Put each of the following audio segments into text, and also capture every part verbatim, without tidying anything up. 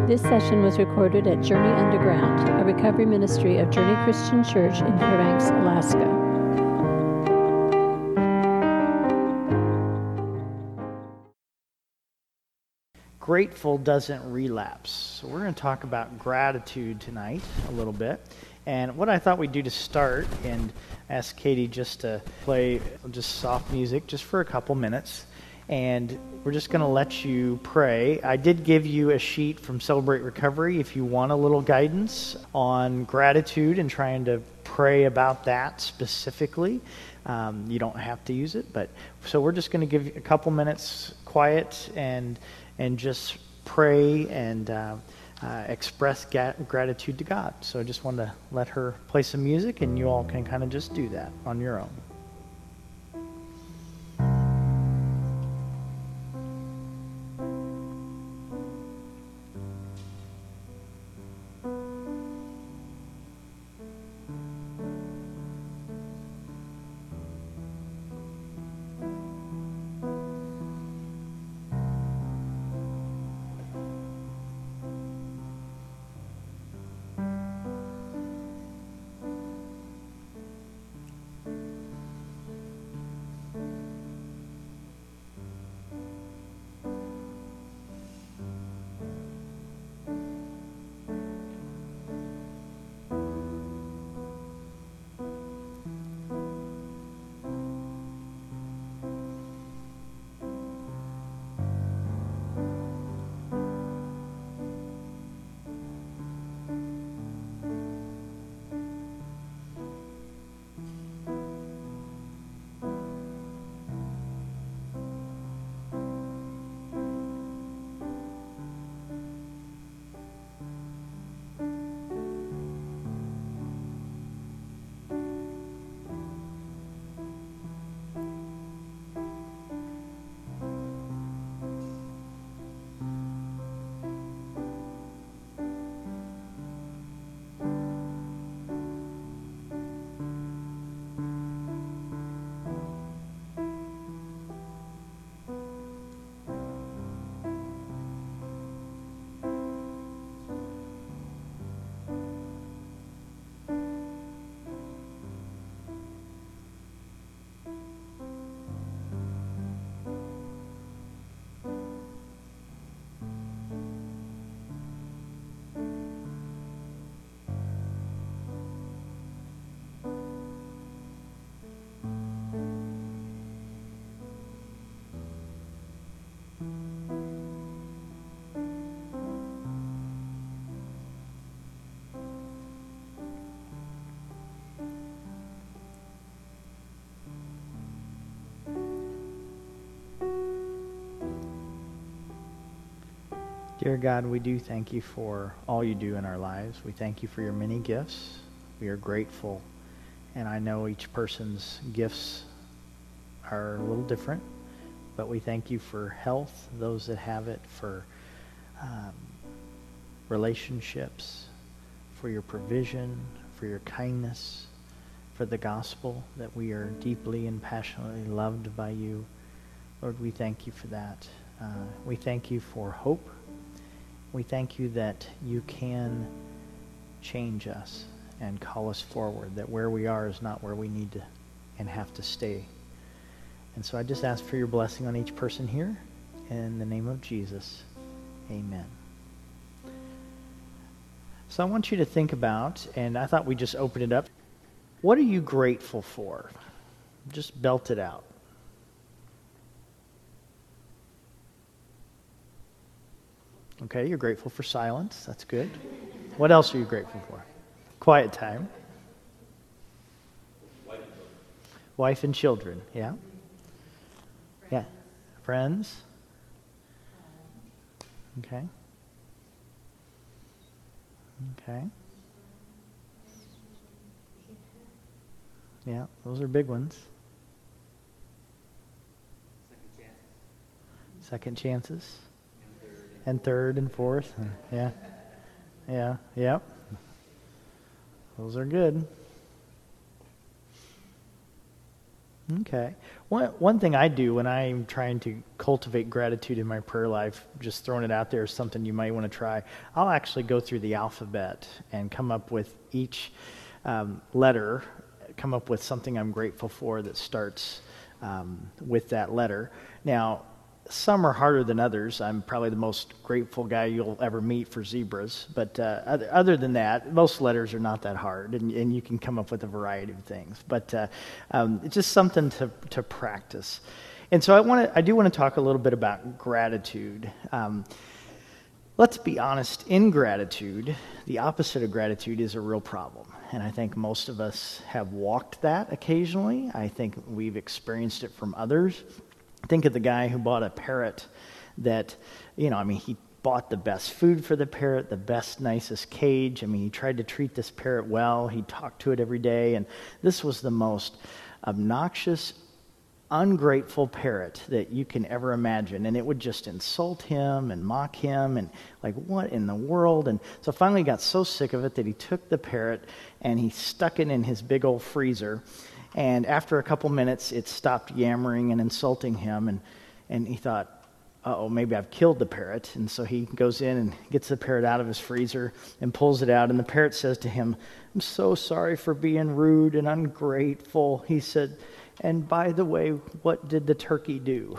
This session was recorded at Journey Underground, a recovery ministry of Journey Christian Church in Fairbanks, Alaska. Grateful doesn't relapse. So we're going to talk about gratitude tonight a little bit. And what I thought we'd do to start, and ask Katie just to play just soft music just for a couple minutes. And we're just going to let you pray. I did give you a sheet from Celebrate Recovery if you want a little guidance on gratitude and trying to pray about that specifically. Um, you don't have to use it, but so we're just going to give you a couple minutes quiet and and just pray and uh, uh, express ga- gratitude to God. So I just wanted to let her play some music, and you all can kind of just do that on your own. Dear God, we do thank you for all you do in our lives. We thank you for your many gifts. We are grateful, and I know each person's gifts are a little different, but we thank you for health, those that have it, for um, relationships, for your provision, for your kindness, for the gospel, that we are deeply and passionately loved by you. Lord, we thank you for that. Uh, we thank you for hope. We thank you that you can change us and call us forward, that where we are is not where we need to and have to stay. And so I just ask for your blessing on each person here. In the name of Jesus, amen. So I want you to think about, and I thought we'd just open it up, what are you grateful for? Just belt it out. Okay, you're grateful for silence. That's good. What else are you grateful for? Quiet time. Wife and children, yeah. Yeah. Friends. Okay. Okay. Yeah, those are big ones. Second chances. And third and fourth. Yeah. Yeah. Yep. Those are good. Okay. One, one thing I do when I'm trying to cultivate gratitude in my prayer life, just throwing it out there as something you might want to try, I'll actually go through the alphabet and come up with each um, letter, come up with something I'm grateful for that starts um, with that letter. Now, some are harder than others. I'm probably the most grateful guy you'll ever meet for zebras. But uh, other, other than that, most letters are not that hard, and, and you can come up with a variety of things. But uh, um, it's just something to, to practice. And so I want to, I do want to talk a little bit about gratitude. Um, let's be honest, ingratitude, the opposite of gratitude, is a real problem. And I think most of us have walked that occasionally. I think we've experienced it from others. Think of the guy who bought a parrot that, you know, I mean, he bought the best food for the parrot, the best, nicest cage. I mean, he tried to treat this parrot well. He talked to it every day. And this was the most obnoxious, ungrateful parrot that you can ever imagine. And it would just insult him and mock him and like, what in the world? And so finally he got so sick of it that he took the parrot and he stuck it in his big old freezer. And after a couple minutes, it stopped yammering and insulting him, and, and he thought, uh-oh, maybe I've killed the parrot. And so he goes in and gets the parrot out of his freezer and pulls it out, and the parrot says to him, I'm so sorry for being rude and ungrateful. He said, and by the way, what did the turkey do?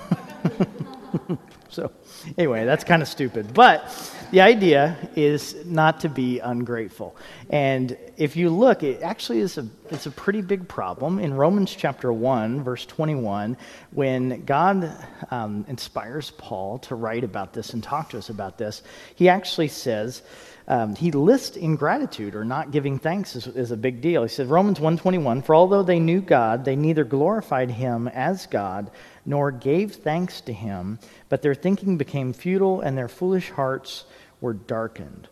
So anyway, that's kind of stupid. But the idea is not to be ungrateful. And if you look, it actually is a it's a pretty big problem. In Romans chapter one, verse twenty-one, when God um, inspires Paul to write about this and talk to us about this, he actually says, Um, he lists ingratitude or not giving thanks is, is a big deal. He said, Romans one twenty-one, for although they knew God, they neither glorified him as God nor gave thanks to him, but their thinking became futile and their foolish hearts were darkened.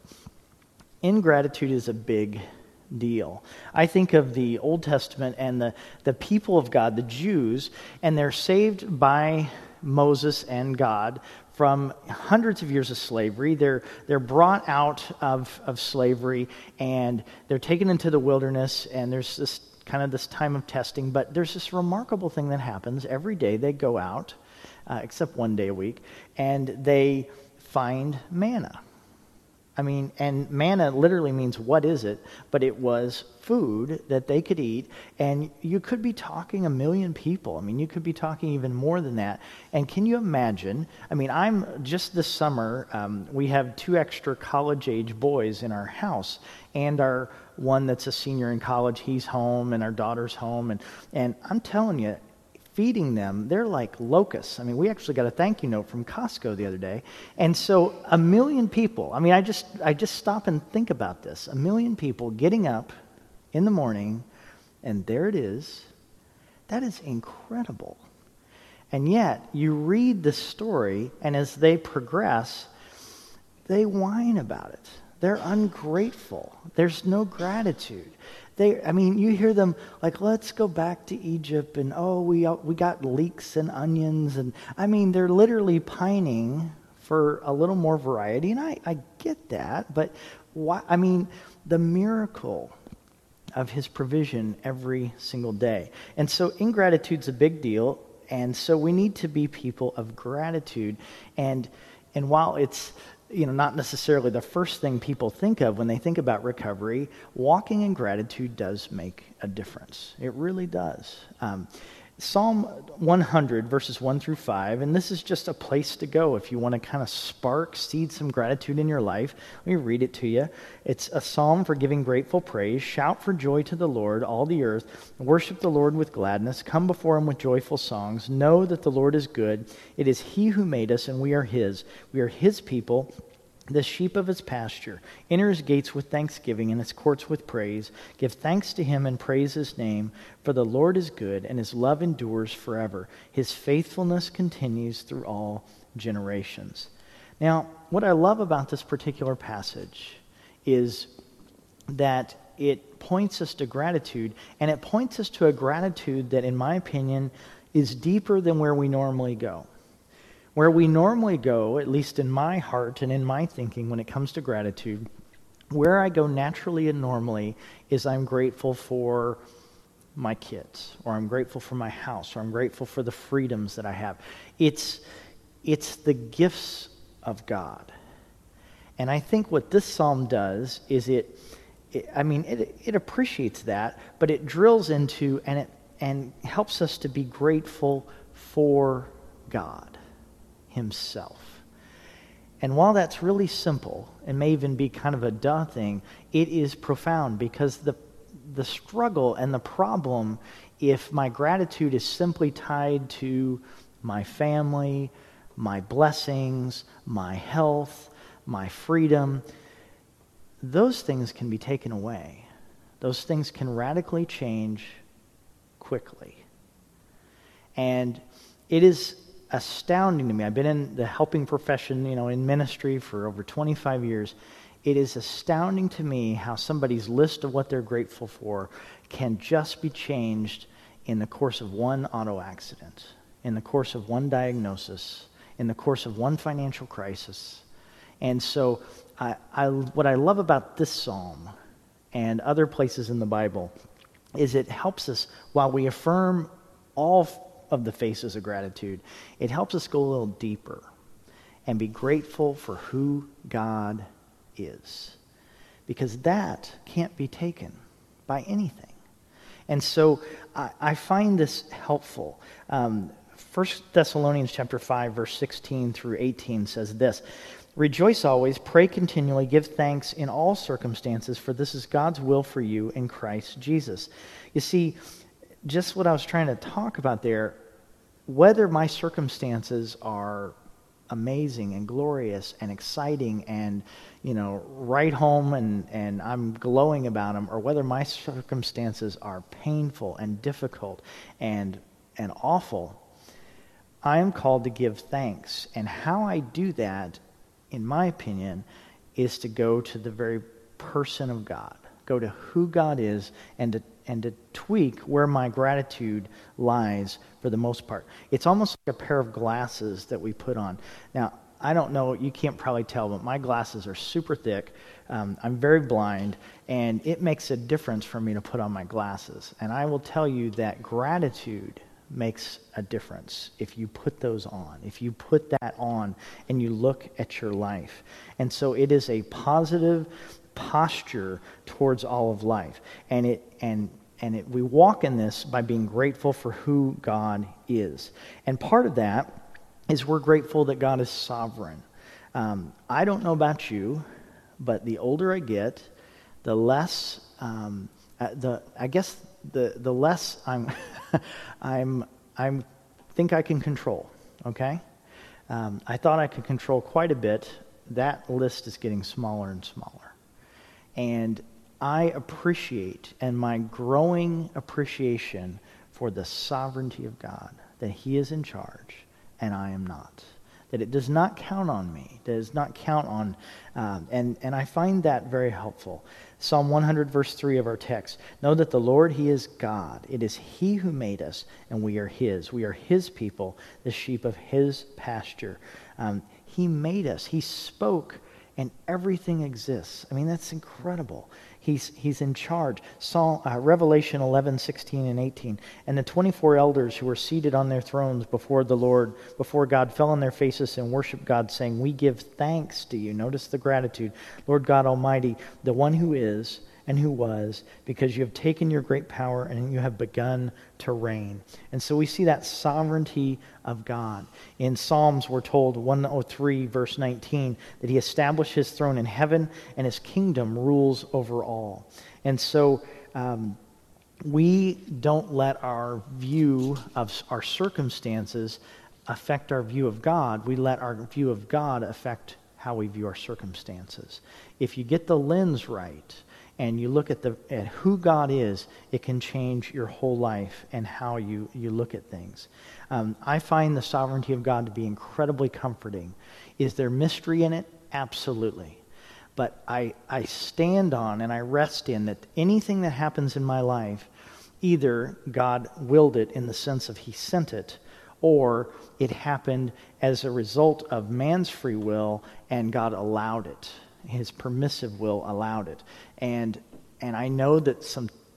Ingratitude is a big deal. I think of the Old Testament and the, the people of God, the Jews, and they're saved by Moses and God from hundreds of years of slavery. They're they're brought out of, of slavery, and they're taken into the wilderness, and there's this kind of this time of testing, but there's this remarkable thing that happens. Every day they go out, uh, except one day a week, and they find manna. I mean, and manna literally means what is it, but it was food that they could eat, and you could be talking a million people. I mean, you could be talking even more than that. And can you imagine, I mean, I'm, just this summer, um, we have two extra college-age boys in our house, and our one that's a senior in college, he's home, and our daughter's home, and, and I'm telling you, feeding them, they're like locusts. I mean, we actually got a thank you note from Costco the other day. And so a million people, I mean, I just I just stop and think about this. A million people getting up in the morning, and there it is. That is incredible. And yet, you read the story, and as they progress, they whine about it. They're ungrateful. There's no gratitude. They, I mean, you hear them like, let's go back to Egypt, and oh, we we got leeks and onions, and I mean, they're literally pining for a little more variety, and I, I get that, but why? I mean, the miracle of his provision every single day. And so ingratitude's a big deal, and so we need to be people of gratitude, and and while it's you know, not necessarily the first thing people think of when they think about recovery, walking in gratitude does make a difference. It really does. Um, Psalm one hundred, verses one through five, and this is just a place to go if you want to kind of spark, seed some gratitude in your life. Let me read it to you. It's a psalm for giving grateful praise. Shout for joy to the Lord, all the earth. Worship the Lord with gladness. Come before him with joyful songs. Know that the Lord is good. It is he who made us, and we are his. We are his people, the sheep of his pasture. Enter his gates with thanksgiving and his courts with praise. Give thanks to him and praise his name, for the Lord is good, and his love endures forever. His faithfulness continues through all generations. Now, what I love about this particular passage is that it points us to gratitude, and it points us to a gratitude that, in my opinion, is deeper than where we normally go. Where we normally go, at least in my heart and in my thinking when it comes to gratitude, where I go naturally and normally is I'm grateful for my kids, or I'm grateful for my house, or I'm grateful for the freedoms that I have. It's, it's the gifts of God. And I think what this psalm does is it, it I mean, it, it appreciates that, but it drills into and it and helps us to be grateful for God himself. And while that's really simple, and may even be kind of a duh thing, it is profound, because the the struggle and the problem, if my gratitude is simply tied to my family, my blessings, my health, my freedom, those things can be taken away. Those things can radically change quickly. And it is astounding to me. I've been in the helping profession, you know, in ministry for over twenty-five years. It is astounding to me how somebody's list of what they're grateful for can just be changed in the course of one auto accident, in the course of one diagnosis, in the course of one financial crisis. And so I, I, what I love about this psalm and other places in the Bible is it helps us, while we affirm all of the faces of gratitude, it helps us go a little deeper and be grateful for who God is. Because that can't be taken by anything. And so I, I find this helpful. Um, First Thessalonians chapter five, verse sixteen through eighteen says this: "Rejoice always, pray continually, give thanks in all circumstances, for this is God's will for you in Christ Jesus." You see, just what I was trying to talk about there, whether my circumstances are amazing and glorious and exciting and, you know, right home and, and I'm glowing about them, or whether my circumstances are painful and difficult and and awful, I am called to give thanks. And how I do that, in my opinion, is to go to the very person of God, go to who God is, and to and to tweak where my gratitude lies for the most part. It's almost like a pair of glasses that we put on. Now, I don't know, you can't probably tell, but my glasses are super thick. Um, I'm very blind, and it makes a difference for me to put on my glasses. And I will tell you that gratitude makes a difference if you put those on, if you put that on and you look at your life. And so it is a positive posture towards all of life. And it and and it, we walk in this by being grateful for who God is. And part of that is we're grateful that God is sovereign. Um, I don't know about you, but the older I get, the less um, uh, the I guess the the less I'm I'm I'm think I can control. Okay, um, I thought I could control quite a bit. That list is getting smaller and smaller, and I appreciate, and my growing appreciation for the sovereignty of God, that He is in charge and I am not. That it does not count on me. It does not count on, um, and, and I find that very helpful. Psalm one hundred verse three of our text: "Know that the Lord, He is God. It is He who made us, and we are His. We are His people, the sheep of His pasture." Um, he made us. He spoke, and everything exists. I mean, that's incredible. He's he's in charge. Psalm, uh, Revelation eleven, sixteen, and eighteen. "And the twenty-four elders who were seated on their thrones before the Lord, before God, fell on their faces and worshiped God, saying, 'We give thanks to you.'" Notice the gratitude. "Lord God Almighty, the one who is and who was, because you have taken your great power and you have begun to reign." And so we see that sovereignty of God. In Psalms, we're told, one oh three, verse nineteen, that He established His throne in heaven and His kingdom rules over all. And so um, we don't let our view of our circumstances affect our view of God. We let our view of God affect how we view our circumstances. If you get the lens right, and you look at the at who God is, it can change your whole life and how you, you look at things. Um, I find the sovereignty of God to be incredibly comforting. Is there mystery in it? Absolutely. But I, I stand on and I rest in that anything that happens in my life, either God willed it in the sense of He sent it, or it happened as a result of man's free will and God allowed it. His permissive will allowed it. And and I know that some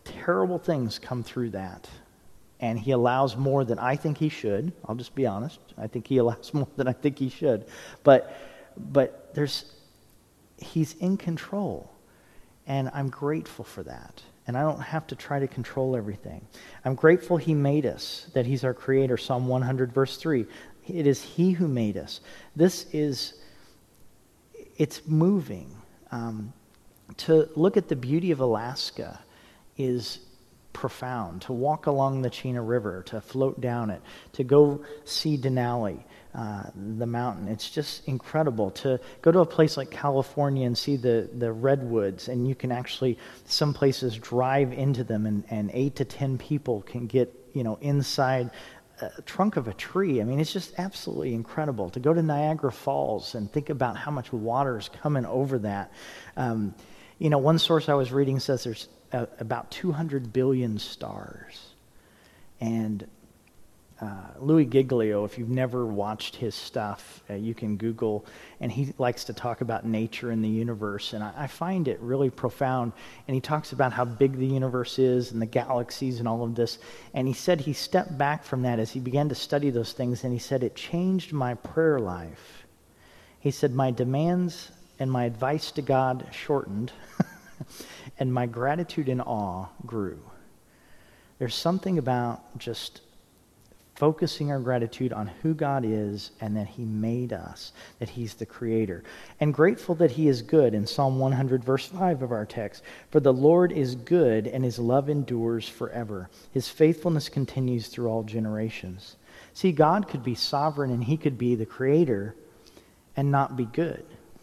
terrible things come through that. And he allows more than I think he should. I'll just be honest. I think he allows more than I think he should. But but there's he's in control. And I'm grateful for that. And I don't have to try to control everything. I'm grateful he made us, that he's our creator. Psalm one hundred, verse three. It is he who made us. This is, it's moving. Um, to look at the beauty of Alaska is profound. To walk along the Chena River, to float down it, to go see Denali, uh, the mountain. It's just incredible. To go to a place like California and see the, the redwoods, and you can actually, some places, drive into them, and, and eight to ten people can get, you know, inside a trunk of a tree. I mean, it's just absolutely incredible. To go to Niagara Falls and think about how much water is coming over that. Um, you know, one source I was reading says there's uh, about two hundred billion stars. And uh, Louis Giglio, if you've never watched his stuff, uh, you can Google, and he likes to talk about nature and the universe, and I, I find it really profound. And he talks about how big the universe is and the galaxies and all of this. And he said he stepped back from that as he began to study those things, and he said, it changed my prayer life. He said, my demands and my advice to God shortened, and my gratitude and awe grew. There's something about just focusing our gratitude on who God is and that he made us, that he's the creator. And grateful that he is good in Psalm one hundred, verse five of our text. For the Lord is good and his love endures forever. His faithfulness continues through all generations. See, God could be sovereign and he could be the creator and not be good.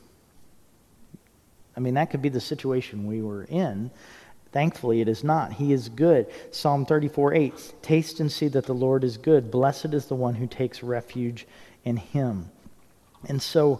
I mean, that could be the situation we were in. Thankfully, it is not. He is good. Psalm thirty-four, eight, taste and see that the Lord is good. Blessed is the one who takes refuge in him. And so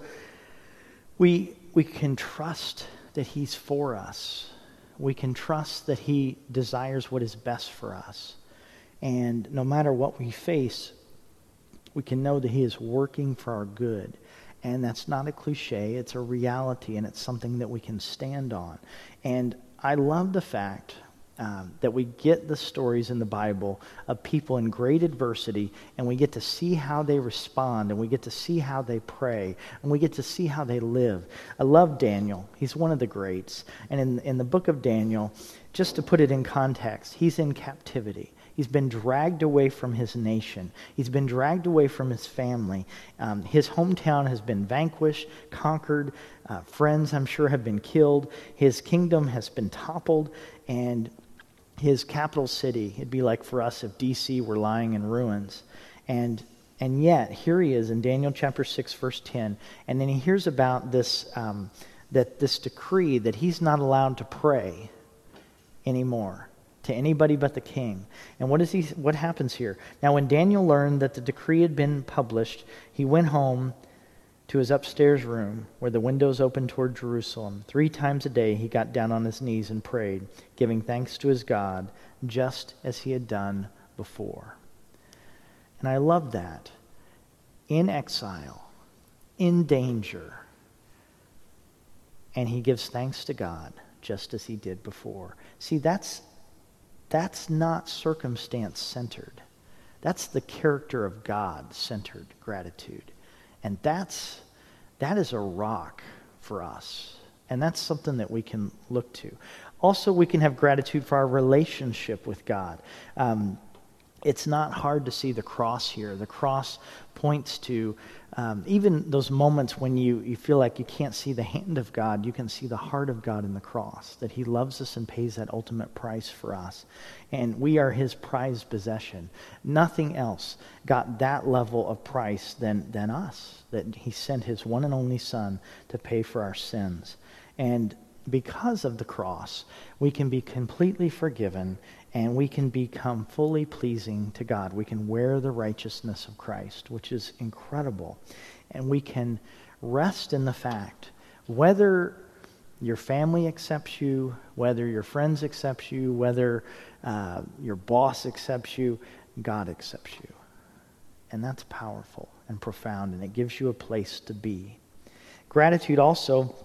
we we can trust that he's for us. We can trust that he desires what is best for us. And no matter what we face, we can know that he is working for our good. And that's not a cliche. It's a reality, and it's something that we can stand on. And I love the fact um, that we get the stories in the Bible of people in great adversity, and we get to see how they respond, and we get to see how they pray, and we get to see how they live. I love Daniel. He's one of the greats. And in, in the book of Daniel, just to put it in context, he's in captivity. He's been dragged away from his nation. He's been dragged away from his family. Um, his hometown has been vanquished, conquered. Uh, friends, I'm sure, have been killed. His kingdom has been toppled. And his capital city, it'd be like for us if D C were lying in ruins. And and yet, here he is in Daniel chapter six, verse ten. And then he hears about this, um, that this decree that he's not allowed to pray anymore to anybody but the king. And what is he? What happens here? Now, when Daniel learned that the decree had been published, he went home to his upstairs room where the windows opened toward Jerusalem. Three times a day he got down on his knees and prayed, giving thanks to his God, just as he had done before. And I love that. In exile, in danger, and he gives thanks to God, just as he did before. See, that's That's not circumstance-centered. That's the character of God-centered gratitude. And that's that is a rock for us. And that's something that we can look to. Also, we can have gratitude for our relationship with God. Um, it's not hard to see the cross here. The cross points to um, even those moments when you, you feel like you can't see the hand of God, you can see the heart of God in the cross, that he loves us and pays that ultimate price for us. And we are his prized possession. Nothing else got that level of price than, than us, that he sent his one and only Son to pay for our sins. And because of the cross, we can be completely forgiven and we can become fully pleasing to God. We can wear the righteousness of Christ, which is incredible. And we can rest in the fact, whether your family accepts you, whether your friends accept you, whether uh, your boss accepts you, God accepts you. And that's powerful and profound, and it gives you a place to be. Gratitude also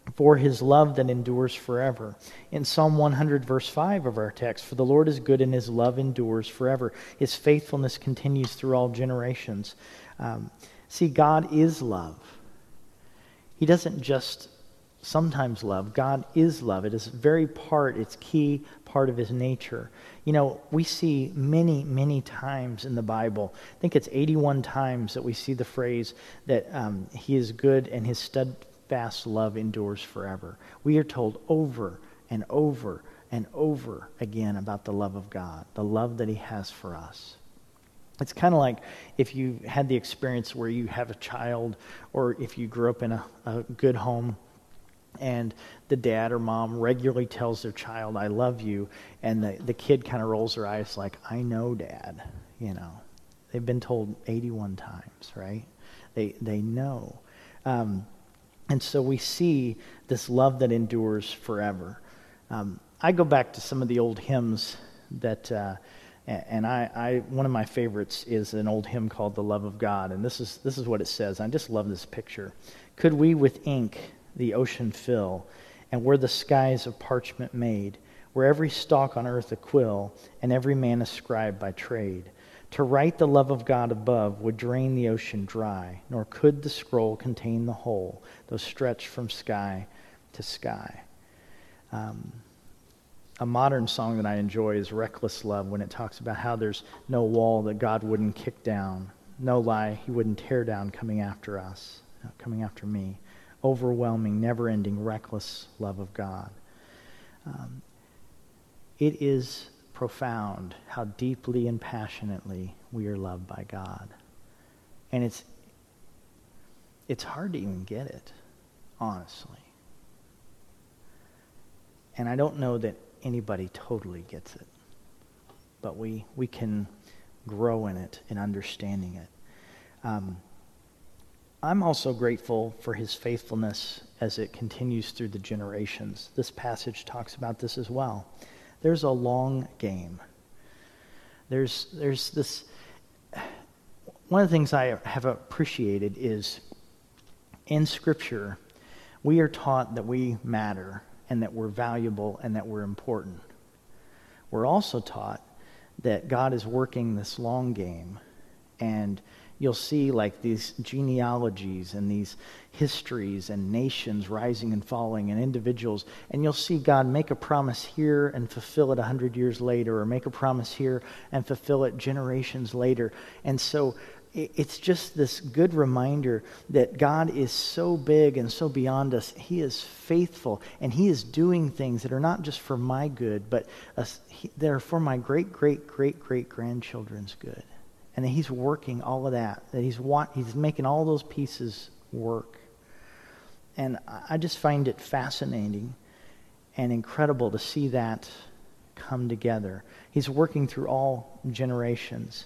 for his love that endures forever. In Psalm one hundred, verse five of our text, for the Lord is good and his love endures forever. His faithfulness continues through all generations. Um, see, God is love. He doesn't just sometimes love. God is love. It is very part, it's key part of his nature. You know, we see many, many times in the Bible, I think it's eighty-one times that we see the phrase that um, he is good and his steadfast love endures forever. We are told over and over and over again about the love of God, the love that he has for us. It's kind of like if you had the experience where you have a child, or if you grew up in a, a good home, and the dad or mom regularly tells their child, I love you, and the, the kid kind of rolls their eyes like, I know, Dad. You know, they've been told eighty-one times, right? They they know. Um, and so we see this love that endures forever. Um, I go back to some of the old hymns that, uh, and I, I one of my favorites is an old hymn called The Love of God, and this is this is what it says. I just love this picture. Could we with ink the ocean fill, and were the skies of parchment made, were every stalk on earth a quill, and every man a scribe by trade, to write the love of God above would drain the ocean dry, nor could the scroll contain the whole, though stretched from sky to sky. Um, a modern song that I enjoy is Reckless Love, when it talks about how there's no wall that God wouldn't kick down, no lie he wouldn't tear down coming after us, coming after me. Overwhelming, never-ending, reckless love of God. Um, it is profound how deeply and passionately we are loved by God. And it's it's hard to even get it, honestly. And I don't know that anybody totally gets it. But we, we can grow in it and understanding it. Um, I'm also grateful for his faithfulness as it continues through the generations. This passage talks about this as well. There's a long game. There's there's this... One of the things I have appreciated is in Scripture, we are taught that we matter and that we're valuable and that we're important. We're also taught that God is working this long game, and you'll see like these genealogies and these histories and nations rising and falling and individuals, and you'll see God make a promise here and fulfill it a hundred years later, or make a promise here and fulfill it generations later. And so it's just this good reminder that God is so big and so beyond us. He is faithful, and he is doing things that are not just for my good, but uh, he, they're for my great, great, great, great grandchildren's good. And that he's working all of that, that he's wa- he's making all those pieces work. And I just find it fascinating and incredible to see that come together. He's working through all generations.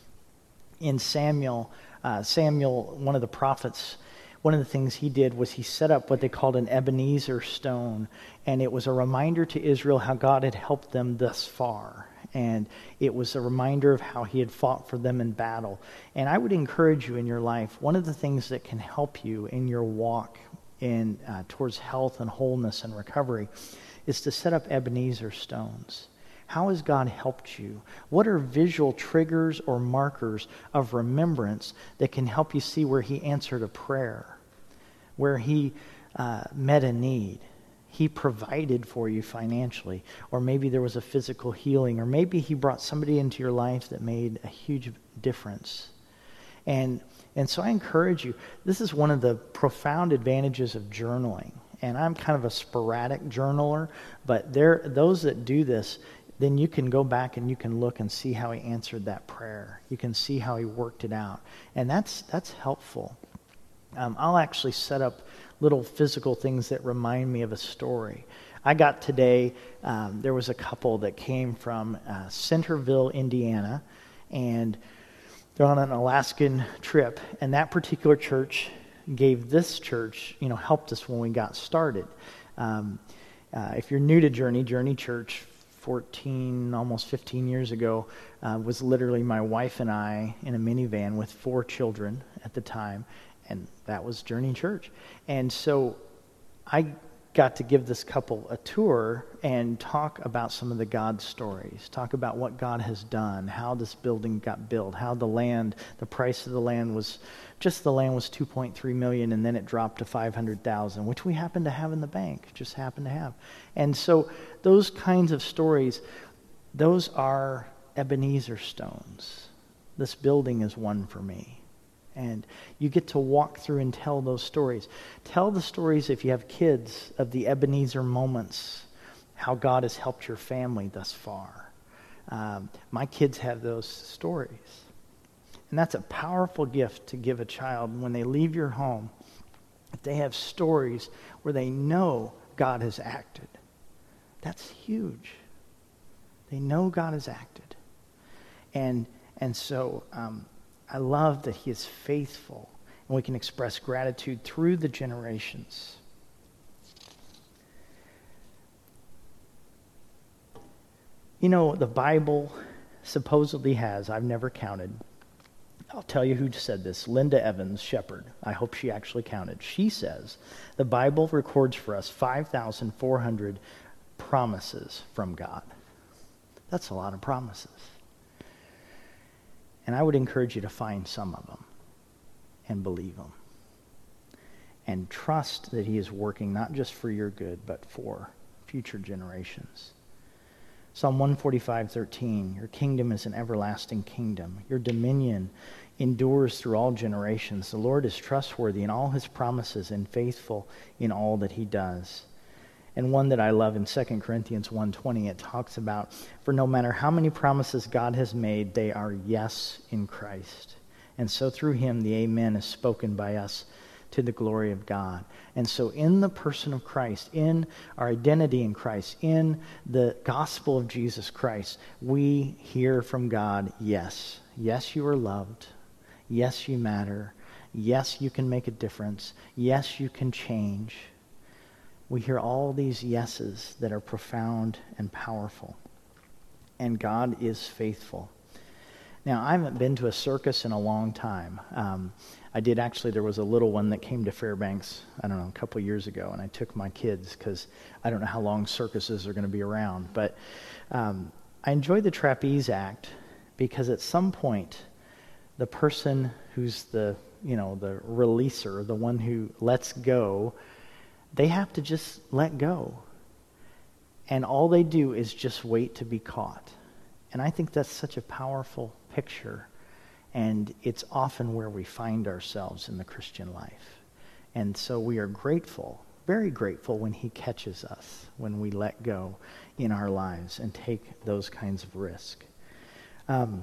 In Samuel, uh, Samuel, one of the prophets, one of the things he did was he set up what they called an Ebenezer stone, and it was a reminder to Israel how God had helped them thus far. And it was a reminder of how he had fought for them in battle. And I would encourage you in your life, one of the things that can help you in your walk in uh, towards health and wholeness and recovery is to set up Ebenezer stones. How has God helped you? What are visual triggers or markers of remembrance that can help you see where he answered a prayer, where he uh, met a need? He provided for you financially, or maybe there was a physical healing, or maybe he brought somebody into your life that made a huge difference. And and so I encourage you, this is one of the profound advantages of journaling. And I'm kind of a sporadic journaler, but there those that do this, then you can go back and you can look and see how he answered that prayer. You can see how he worked it out. And that's that's helpful. Um, I'll actually set up little physical things that remind me of a story. I got today, um, there was a couple that came from uh, Centerville, Indiana, and they're on an Alaskan trip, and that particular church gave this church, you know, helped us when we got started. Um, uh, if you're new to Journey, Journey Church, fourteen, almost fifteen years ago, uh, was literally my wife and I in a minivan with four children at the time. And that was Journey Church. And so I got to give this couple a tour and talk about some of the God stories, talk about what God has done, how this building got built, how the land, the price of the land was, just the land was two point three million dollars, and then it dropped to five hundred thousand dollars, which we happen to have in the bank, just happen to have. And so those kinds of stories, those are Ebenezer stones. This building is one for me. And you get to walk through and tell those stories. Tell the stories, if you have kids, of the Ebenezer moments, how God has helped your family thus far. Um, my kids have those stories. And that's a powerful gift to give a child when they leave your home. If they have stories where they know God has acted. That's huge. They know God has acted. And, and so... Um, I love that he is faithful, and we can express gratitude through the generations. You know, the Bible supposedly has, I've never counted, I'll tell you who said this, Linda Evans, shepherd. I hope she actually counted. She says, the Bible records for us five thousand four hundred promises from God. That's a lot of promises. And I would encourage you to find some of them and believe them. And trust that he is working not just for your good, but for future generations. Psalm one forty-five, thirteen, your kingdom is an everlasting kingdom. Your dominion endures through all generations. The Lord is trustworthy in all his promises and faithful in all that he does. And one that I love in Second Corinthians one twenty, it talks about, for no matter how many promises God has made, they are yes in Christ. And so through him, the amen is spoken by us to the glory of God. And so in the person of Christ, in our identity in Christ, in the gospel of Jesus Christ, we hear from God, yes. Yes, you are loved. Yes, you matter. Yes, you can make a difference. Yes, you can change. We hear all these yeses that are profound and powerful. And God is faithful. Now, I haven't been to a circus in a long time. Um, I did actually, there was a little one that came to Fairbanks, I don't know, a couple years ago, and I took my kids because I don't know how long circuses are going to be around. But um, I enjoyed the trapeze act because at some point, the person who's the, you know, the releaser, the one who lets go, they have to just let go. And all they do is just wait to be caught. And I think that's such a powerful picture. And it's often where we find ourselves in the Christian life. And so we are grateful, very grateful when he catches us, when we let go in our lives and take those kinds of risk. Um,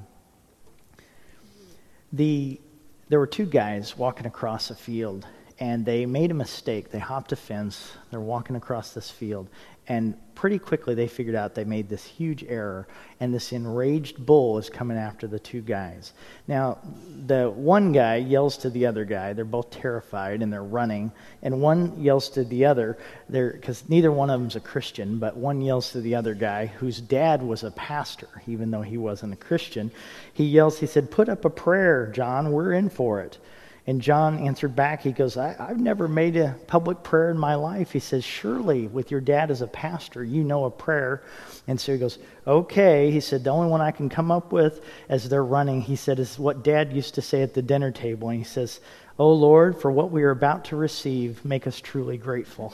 the there were two guys walking across a field, and they made a mistake. They hopped a fence. They're walking across this field. And pretty quickly they figured out they made this huge error. And this enraged bull is coming after the two guys. Now, the one guy yells to the other guy. They're both terrified and they're running. And one yells to the other, because neither one of them's a Christian, but one yells to the other guy, whose dad was a pastor, even though he wasn't a Christian. He yells, he said, "Put up a prayer, John. We're in for it." And John answered back, he goes, I, I've never made a public prayer in my life. He says, surely with your dad as a pastor, you know a prayer. And so he goes, okay. He said, the only one I can come up with as they're running, he said, is what Dad used to say at the dinner table. And he says, oh Lord, for what we are about to receive, make us truly grateful.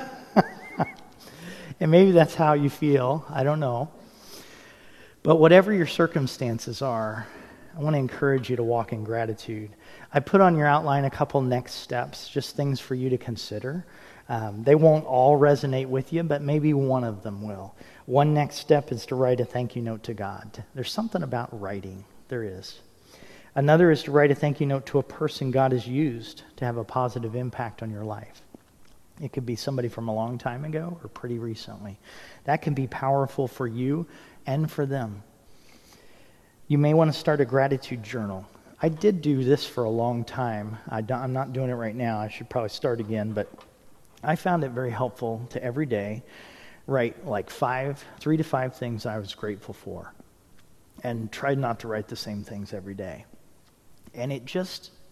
And maybe that's how you feel. I don't know. But whatever your circumstances are, I want to encourage you to walk in gratitude. I put on your outline a couple next steps, just things for you to consider. Um, they won't all resonate with you, but maybe one of them will. One next step is to write a thank you note to God. There's something about writing. There is. Another is to write a thank you note to a person God has used to have a positive impact on your life. It could be somebody from a long time ago or pretty recently. That can be powerful for you and for them. You may want to start a gratitude journal. I did do this for a long time. I I'm not doing it right now. I should probably start again, but I found it very helpful to every day write like five, three to five things I was grateful for, and tried not to write the same things every day. And it just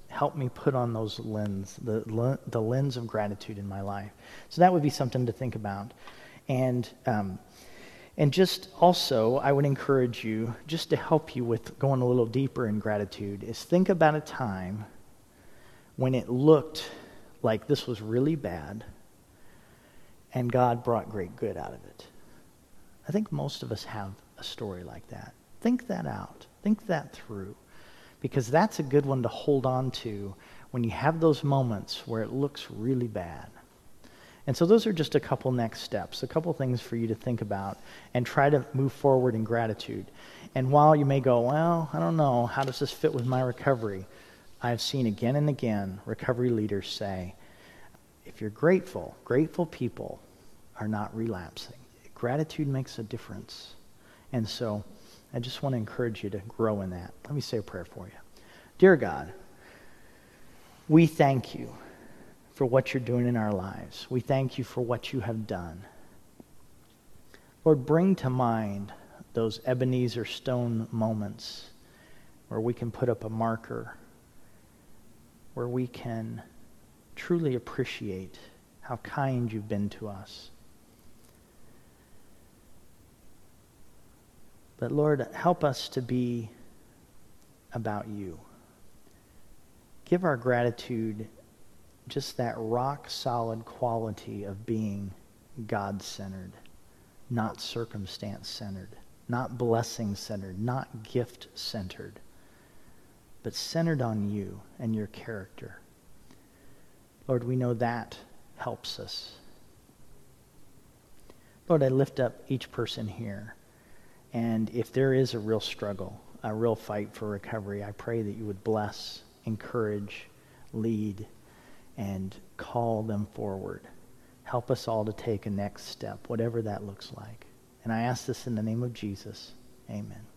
help me put on those lens, the, le- the lens of gratitude in my life. So that would be something to think about. And um, and just also, I would encourage you, just to help you with going a little deeper in gratitude, is think about a time when it looked like this was really bad and God brought great good out of it. I think most of us have a story like that. Think that out. Think that through. Because that's a good one to hold on to when you have those moments where it looks really bad. And so those are just a couple next steps, a couple things for you to think about and try to move forward in gratitude. And while you may go, well, I don't know, how does this fit with my recovery? I've seen again and again recovery leaders say, if you're grateful, grateful people are not relapsing. Gratitude makes a difference. And so I just want to encourage you to grow in that. Let me say a prayer for you. Dear God, we thank you for what you're doing in our lives. We thank you for what you have done. Lord, bring to mind those Ebenezer stone moments where we can put up a marker, where we can truly appreciate how kind you've been to us. But Lord, help us to be about you. Give our gratitude just that rock-solid quality of being God-centered, not circumstance-centered, not blessing-centered, not gift-centered, but centered on you and your character. Lord, we know that helps us. Lord, I lift up each person here. And if there is a real struggle, a real fight for recovery, I pray that you would bless, encourage, lead, and call them forward. Help us all to take a next step, whatever that looks like. And I ask this in the name of Jesus. Amen.